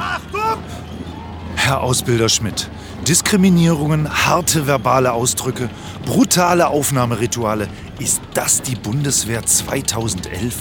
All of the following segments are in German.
Achtung! Herr Ausbilder Schmidt, Diskriminierungen, harte verbale Ausdrücke, brutale Aufnahmerituale. Ist das die Bundeswehr 2011?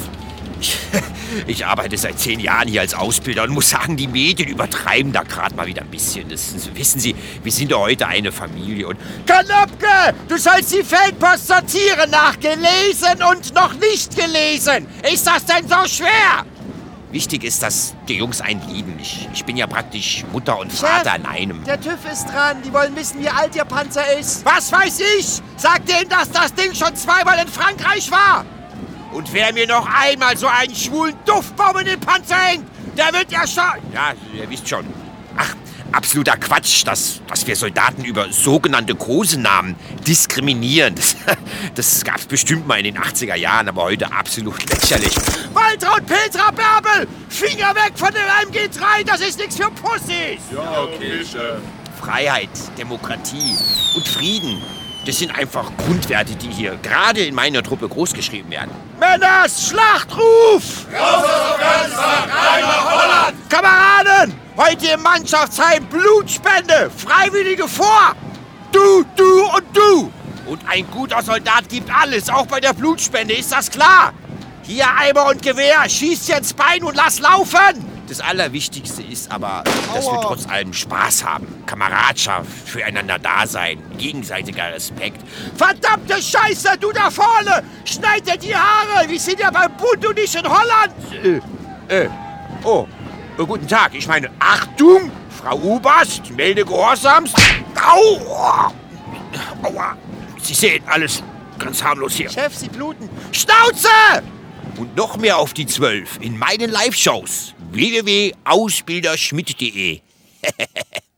Ich arbeite seit 10 Jahren hier als Ausbilder und muss sagen, die Medien übertreiben da gerade mal wieder ein bisschen. Wissen Sie, wir sind ja heute eine Familie und... Kanopke, du sollst die Feldpost sortieren nach gelesen und noch nicht gelesen. Ist das denn so schwer? Wichtig ist, dass die Jungs einen lieben. Ich bin ja praktisch Mutter und Vater in einem. Der TÜV ist dran. Die wollen wissen, wie alt Ihr Panzer ist. Was weiß ich? Sag denen, dass das Ding schon 2-mal in Frankreich war. Und wer mir noch einmal so einen schwulen Duftbaum in den Panzer hängt, der wird ja schon... Ja, ihr wisst schon. Ach, absoluter Quatsch, dass wir Soldaten über sogenannte Kosenamen diskriminieren. Das gab's bestimmt mal in den 80er Jahren, aber heute absolut lächerlich. Waltraud Petra Bärbel, Finger weg von dem MG3, das ist nichts für Pussys. Ja, okay, Chef. Freiheit, Demokratie und Frieden. Das sind einfach Grundwerte, die hier gerade in meiner Truppe großgeschrieben werden. Männers, Schlachtruf! Raus aus Afghanistan, rein nach Holland! Kameraden, heute im Mannschaftsheim Blutspende, Freiwillige vor! Du und du! Und ein guter Soldat gibt alles, auch bei der Blutspende, ist das klar? Hier Eimer und Gewehr, schieß dir ins Bein und lass laufen! Das Allerwichtigste ist aber, dass wir trotz allem Spaß haben. Kameradschaft, füreinander da sein, gegenseitiger Respekt. Verdammte Scheiße, du da vorne! Schneid dir die Haare! Wir sind ja beim Bund und nicht in Holland! Guten Tag. Ich meine, Achtung! Frau Oberst, melde Gehorsamst. Au! Aua! Sie sehen alles ganz harmlos hier. Chef, Sie bluten. Schnauze! Und noch mehr auf die 12 in meinen Live-Shows. www.ausbilderschmidt.de